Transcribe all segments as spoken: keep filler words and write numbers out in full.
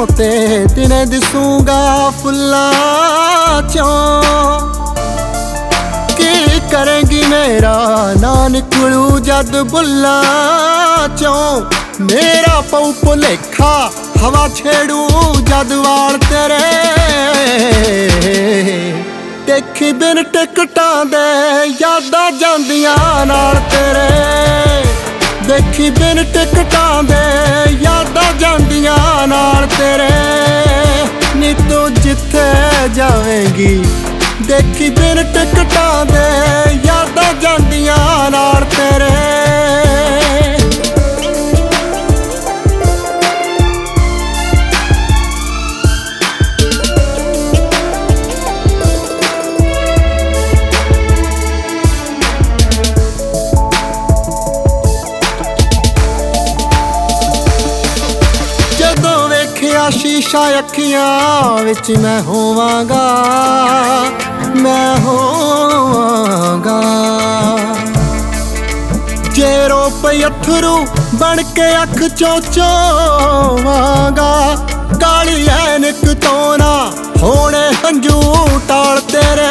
रातों ते दिने दिसूंगा फुल्लां चों। की करेंगी मेरा ना निकलू जद बुल्लां चों। मेरा पऊ भुलेखा हवा छेड़ू जद वाल तेरे। देखी बिन टिकटां दे यादां जांदियां नाल तेरे। देखी बिन टिकटां दे यादां जांदियां नाल तेरे। नी तू जिथे जावेंगी देखी बिन टिकटां दे यादां जांदियां नाल तेरे। शीशा अखियां विच मैं होवांगा, मैं होवांगा। जे रो पई अथरू बन के अख चों चोवांगा। काली ऐनक तो ना होने हंजू टाल तेरे।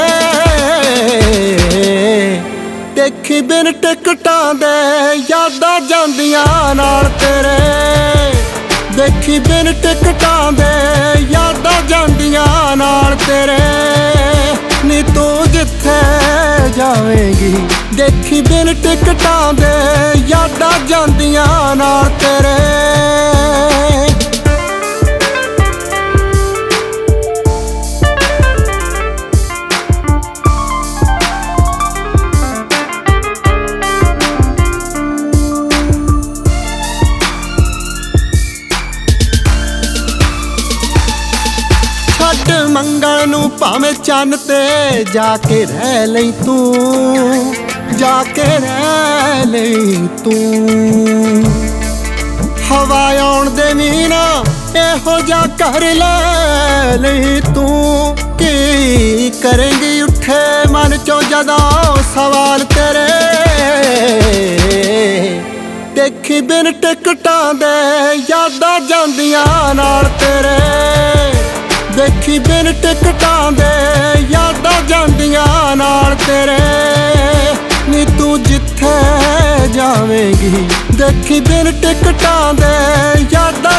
देखी बिन टिकटां दे यादां जांदियां नाल तेरे। देखी बिन टिकटां दे यादां जांदियां नाल तेरे। नी तू जिथे जावेंगी देखी बिन टिकटां दे यादां जांदियां नाल तेरे। मंगल नूं भावें चन्न ते जाके रह लई तू, जाके रह लई तू। हवा आउण दे मीना एहो जा कर लै लई तू। की करेंगी उठे मन चों जदों सवाल तेरे। देखी बिन टिकटां दे यादां जांदियां नाल तेरे। देखी बिन टिकटां दे यादां जांदियां नाल तेरे। नी तू जिथे जावेंगी देखी बिन टिकटां दे यादां